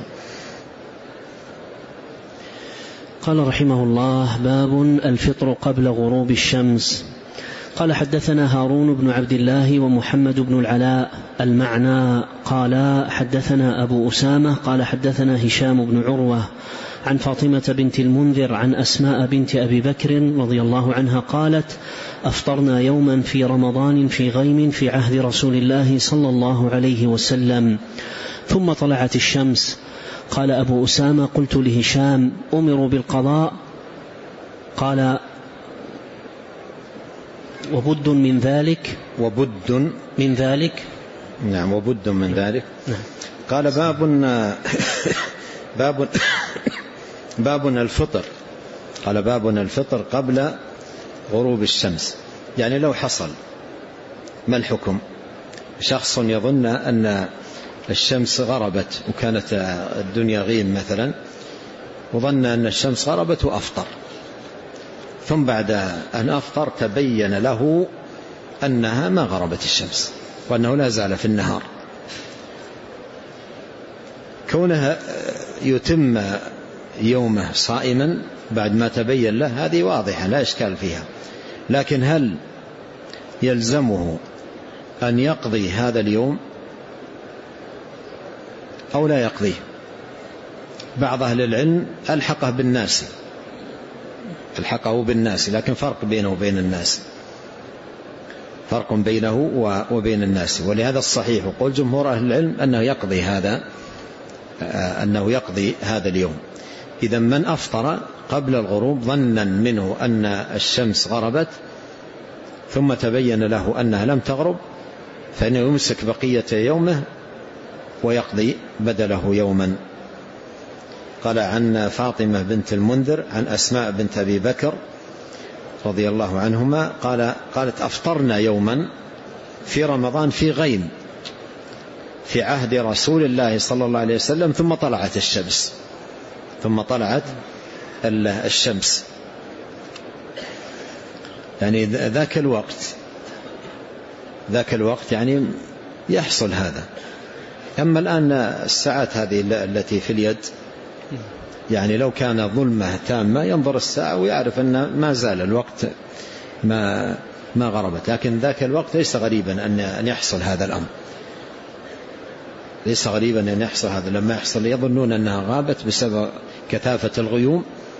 قال رحمه الله باب الفطر قبل غروب الشمس. قال حدثنا هارون بن عبد الله ومحمد بن العلاء المعنى قال حدثنا أبو أسامة قال حدثنا هشام بن عروة عن فاطمة بنت المنذر عن أسماء بنت أبي بكر رضي الله عنها قالت أفطرنا يوما في رمضان في غيم في عهد رسول الله صلى الله عليه وسلم ثم طلعت الشمس. قال أبو أسامة قلت لهشام أمروا بالقضاء؟ قال وبد من ذلك وبد من ذلك نعم وبد من ذلك. نعم. قال باب باب باب الفطر. قال باب الفطر قبل غروب الشمس. يعني لو حصل ما الحكم؟ شخص يظن أن الشمس غربت وكانت الدنيا غيم مثلا، وظن أن الشمس غربت وأفطر، ثم بعد أن أفطر تبين له أنها ما غربت الشمس وأنه لا زال في النهار. كونها يتم يومه صائما بعد ما تبين له هذه واضحة لا إشكال فيها، لكن هل يلزمه أن يقضي هذا اليوم أو لا يقضيه؟ بعض أهل العلم ألحقه بالناس الحقه بالناس لكن فرق بينه وبين الناس، فرق بينه وبين الناس. ولهذا الصحيح وقول جمهور أهل العلم أنه يقضي هذا أنه يقضي هذا اليوم. إذا من أفطر قبل الغروب ظنا منه أن الشمس غربت ثم تبين له أنها لم تغرب فإنه يمسك بقية يومه ويقضي بدله يوما. قال عن فاطمة بنت المنذر عن أسماء بنت أبي بكر رضي الله عنهما قال قالت أفطرنا يوما في رمضان في غيم في عهد رسول الله صلى الله عليه وسلم ثم طلعت الشمس ثم طلعت الشمس يعني ذاك الوقت ذاك الوقت يعني يحصل هذا. أما الآن الساعات هذه التي في اليد يعني لو كان ظلمة تامة ينظر الساعة ويعرف أن ما زال الوقت ما ما غربت، لكن ذاك الوقت ليس غريبا أن أن يحصل هذا الأمر، ليس غريبا أن يحصل هذا. لما يحصل يظنون أنها غابت بسبب كثافة الغيوم،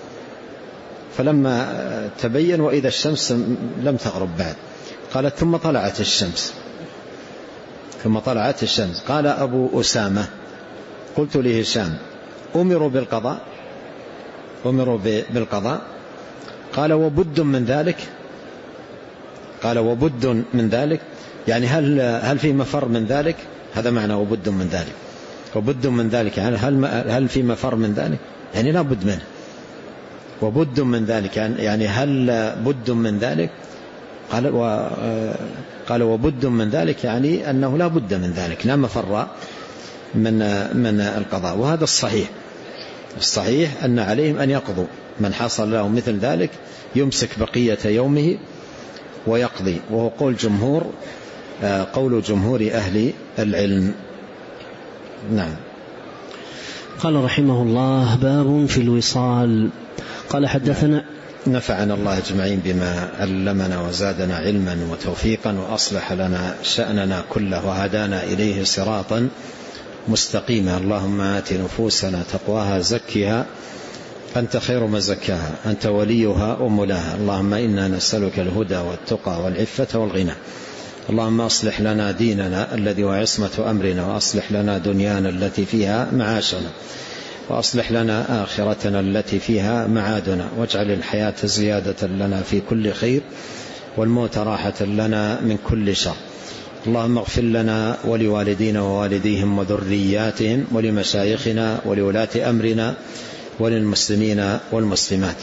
فلما تبين وإذا الشمس لم تغرب بعد. قالت ثم طلعت الشمس ثم طلعت الشمس. قال أبو أسامة قلت لهشام أمروا بالقضاء أمروا بالقضاء قال وبد من ذلك قال وبد من ذلك يعني هل هل في مفر من ذلك؟ هذا معنى وبد من ذلك. وبد من ذلك يعني هل هل في مفر من ذلك؟ يعني لا بد منه. وبد من ذلك يعني هل بد من ذلك؟ قال و قال وبد من ذلك، يعني أنه لا بد من ذلك، لا مفر من من القضاء. وهذا الصحيح. الصحيح أن عليهم أن يقضوا، من حصل له مثل ذلك يمسك بقية يومه ويقضي، وهو قول جمهور قول جمهور أهل العلم. نعم. قال رحمه الله: باب في الوصال. قال حدثنا نفعنا الله أجمعين بما علمنا وزادنا علما وتوفيقا وأصلح لنا شأننا كله وهدانا إليه صراطا مستقيما. اللهم آت نفوسنا تقواها زكها أنت خير من زكاها أنت وليها ومولاها. اللهم إنا نسألك الهدى والتقى والعفة والغنى. اللهم أصلح لنا ديننا الذي هو عصمة أمرنا، وأصلح لنا دنيانا التي فيها معاشنا، وأصلح لنا آخرتنا التي فيها معادنا، واجعل الحياة زيادة لنا في كل خير والموت راحة لنا من كل شر. اللهم اغفر لنا ولوالدينا ووالديهم وذرياتهم ولمشايخنا ولولاة أمرنا وللمسلمين والمسلمات.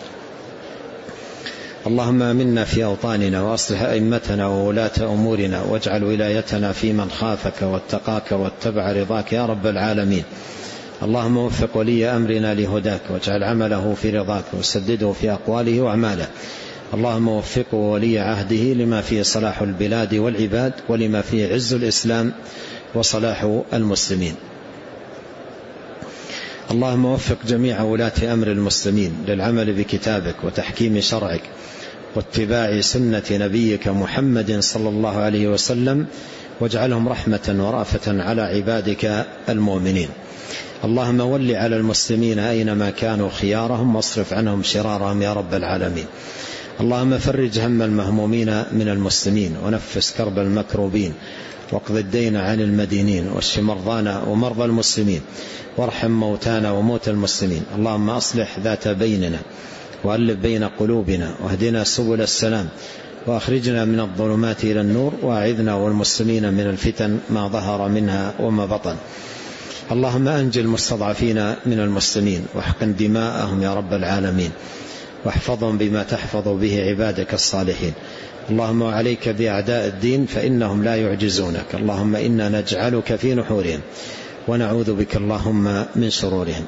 اللهم آمنا في أوطاننا وأصلح أئمتنا وولاة أمورنا، واجعل ولايتنا في من خافك واتقاك واتبع رضاك يا رب العالمين. اللهم وفق ولي أمرنا لهداك، واجعل عمله في رضاك، وسدده في أقواله وأعماله. اللهم وفقه ولي عهده لما فيه صلاح البلاد والعباد، ولما فيه عز الإسلام وصلاح المسلمين. اللهم وفق جميع ولاة أمر المسلمين للعمل بكتابك وتحكيم شرعك واتباع سنة نبيك محمد صلى الله عليه وسلم، واجعلهم رحمة ورأفة على عبادك المؤمنين. اللهم ول على المسلمين أينما كانوا خيارهم، واصرف عنهم شرارهم يا رب العالمين. اللهم فرج هم المهمومين من المسلمين، ونفس كرب المكروبين، واقض الدين عن المدينين، واشف مرضانا ومرضى المسلمين، وارحم موتانا وموتى المسلمين. اللهم أصلح ذات بيننا، وألف بين قلوبنا، واهدنا سبل السلام، وأخرجنا من الظلمات إلى النور، وأعذنا والمسلمين من الفتن ما ظهر منها وما بطن. اللهم أنجي المستضعفين من المسلمين، واحقن دماءهم يا رب العالمين، واحفظهم بما تحفظ به عبادك الصالحين. اللهم عليك بأعداء الدين فإنهم لا يعجزونك. اللهم إنا نجعلك في نحورهم، ونعوذ بك اللهم من شرورهم.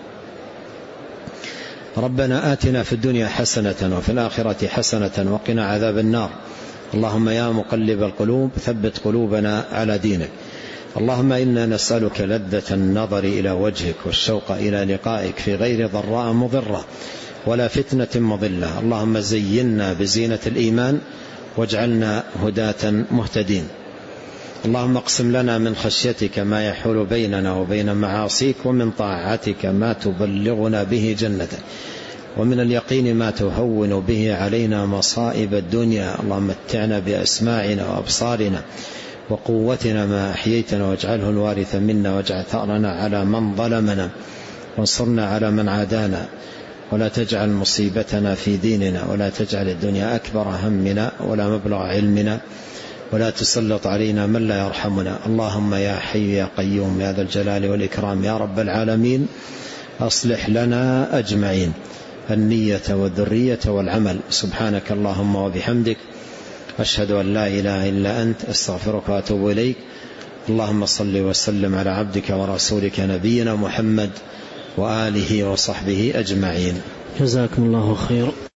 ربنا آتنا في الدنيا حسنة وفي الآخرة حسنة وقنا عذاب النار. اللهم يا مقلب القلوب ثبت قلوبنا على دينك. اللهم إنا نسألك لذة النظر إلى وجهك والشوق إلى لقائك في غير ضراء مضرة ولا فتنة مضلة. اللهم زينا بزينة الإيمان، واجعلنا هداة مهتدين. اللهم اقسم لنا من خشيتك ما يحول بيننا وبين معاصيك، ومن طاعتك ما تبلغنا به جنتك، ومن اليقين ما تهون به علينا مصائب الدنيا. اللهم متعنا بأسماعنا وأبصارنا وقوتنا ما أحييتنا، واجعله الوارث منا، واجعل ثأرنا على من ظلمنا، وانصرنا على من عادانا، ولا تجعل مصيبتنا في ديننا، ولا تجعل الدنيا أكبر همنا ولا مبلغ علمنا، ولا تسلط علينا من لا يرحمنا. اللهم يا حي يا قيوم يا ذا الجلال والإكرام يا رب العالمين، أصلح لنا أجمعين النية والذرية والعمل. سبحانك اللهم وبحمدك، أشهد أن لا إله إلا أنت، أستغفرك وأتوب إليك. اللهم صل وسلم على عبدك ورسولك نبينا محمد وآله وصحبه أجمعين. جزاكم الله خير.